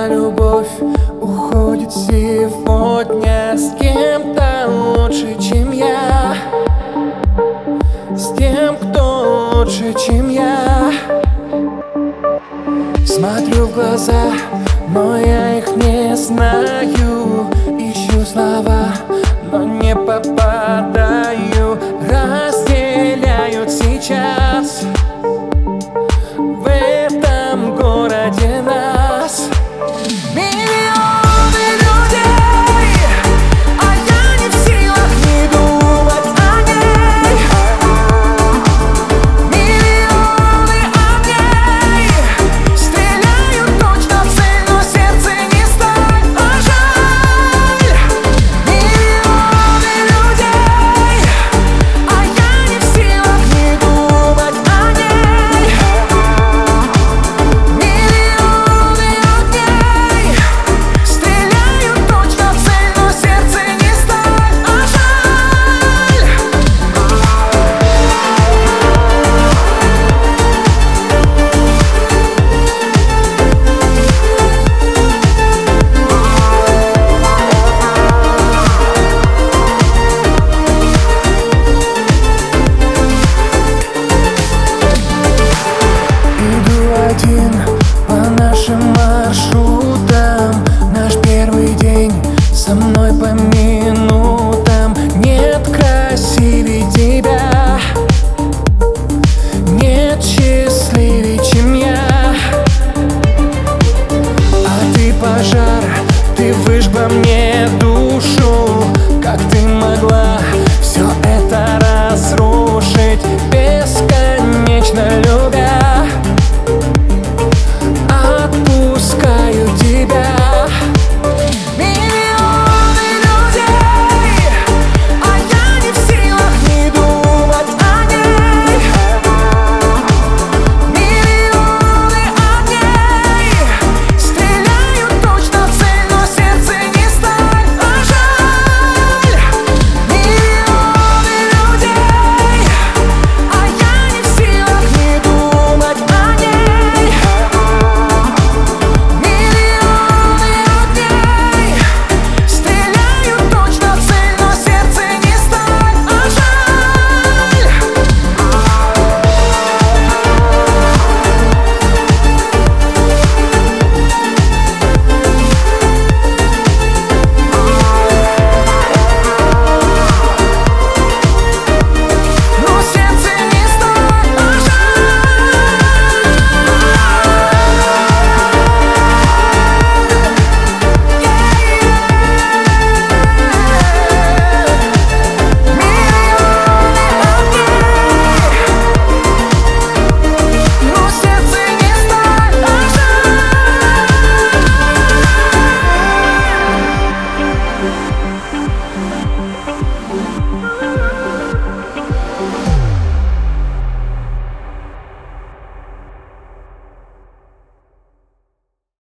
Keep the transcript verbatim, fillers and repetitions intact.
любовь уходит сегодня с кем-то лучше, чем я, с тем, кто лучше, чем я. Смотрю в глаза, но я их не знаю. Ищу слова, но не попадаю. Разделяют сейчас в этом городе нас миллионы людей, а я не в силах не думать о ней. Миллионы огней стреляют точно в цель, но сердце не сталь, а жаль. Миллионы людей, а я не в силах не думать о ней. Миллионы огней стреляют точно в цель, но сердце не сталь, а жаль. Иду один по нашим маршрутам. Наш первый день со мной по минутам. Нет красивее тебя, нет счастливее, чем я. А ты пожар, ты выжгла мне душу.